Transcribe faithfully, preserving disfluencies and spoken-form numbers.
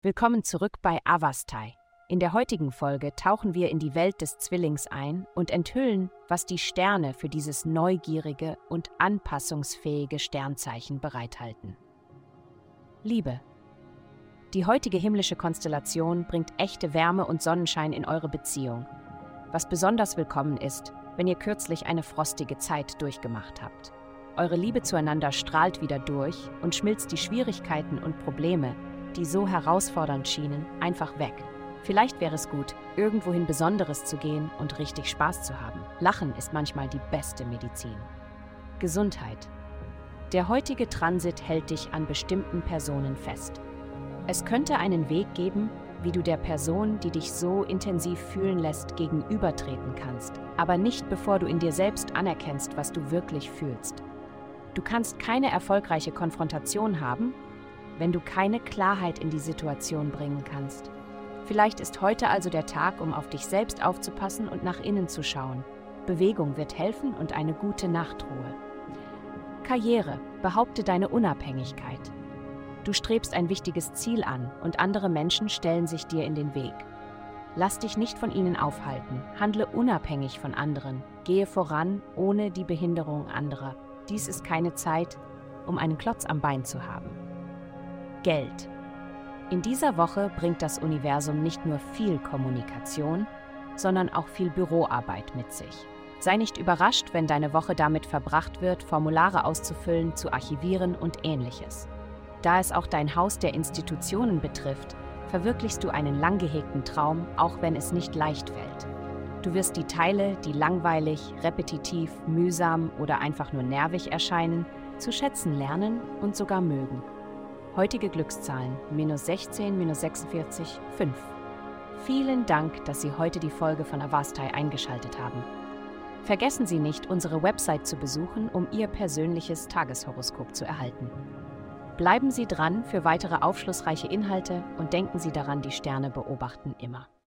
Willkommen zurück bei Avastai. In der heutigen Folge tauchen wir in die Welt des Zwillings ein und enthüllen, was die Sterne für dieses neugierige und anpassungsfähige Sternzeichen bereithalten. Liebe. Die heutige himmlische Konstellation bringt echte Wärme und Sonnenschein in eure Beziehung, was besonders willkommen ist, wenn ihr kürzlich eine frostige Zeit durchgemacht habt. Eure Liebe zueinander strahlt wieder durch und schmilzt die Schwierigkeiten und Probleme, die so herausfordernd schienen, einfach weg. Vielleicht wäre es gut, irgendwohin Besonderes zu gehen und richtig Spaß zu haben. Lachen ist manchmal die beste Medizin. Gesundheit. Der heutige Transit hält dich an bestimmten Personen fest. Es könnte einen Weg geben, wie du der Person, die dich so intensiv fühlen lässt, gegenübertreten kannst, aber nicht bevor du in dir selbst anerkennst, was du wirklich fühlst. Du kannst keine erfolgreiche Konfrontation haben, wenn du keine Klarheit in die Situation bringen kannst. Vielleicht ist heute also der Tag, um auf dich selbst aufzupassen und nach innen zu schauen. Bewegung wird helfen und eine gute Nachtruhe. Karriere. Behaupte deine Unabhängigkeit. Du strebst ein wichtiges Ziel an und andere Menschen stellen sich dir in den Weg. Lass dich nicht von ihnen aufhalten. Handle unabhängig von anderen. Gehe voran, ohne die Behinderung anderer. Dies ist keine Zeit, um einen Klotz am Bein zu haben. Geld. In dieser Woche bringt das Universum nicht nur viel Kommunikation, sondern auch viel Büroarbeit mit sich. Sei nicht überrascht, wenn deine Woche damit verbracht wird, Formulare auszufüllen, zu archivieren und Ähnliches. Da es auch dein Haus der Institutionen betrifft, verwirklichst du einen lang gehegten Traum, auch wenn es nicht leicht fällt. Du wirst die Teile, die langweilig, repetitiv, mühsam oder einfach nur nervig erscheinen, zu schätzen lernen und sogar mögen. Heutige Glückszahlen minus sechzehn, minus sechsundvierzig, fünf. Vielen Dank, dass Sie heute die Folge von Avastai eingeschaltet haben. Vergessen Sie nicht, unsere Website zu besuchen, um Ihr persönliches Tageshoroskop zu erhalten. Bleiben Sie dran für weitere aufschlussreiche Inhalte und denken Sie daran, die Sterne beobachten immer.